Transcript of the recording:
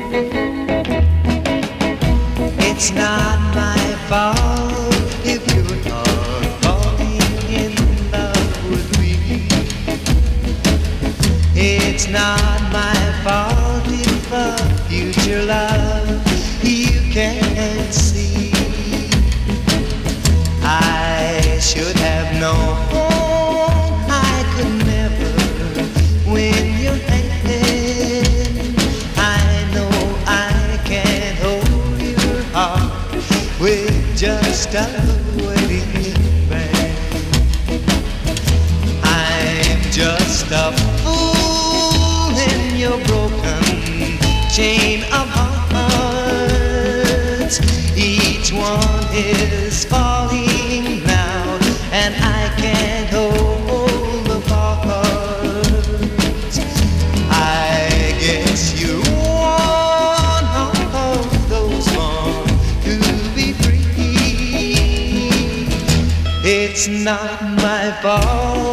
It's not my fault if you're not falling in love with me. It's not my fault if a future love you can't see. I should have known I could never win your hand. I know I can't hold your heart with just a wedding band. I'm just a fool in your broken chain of hearts. Each one is falling now, and I can't hold the parts. I guess you want all those born to be free. It's not my fault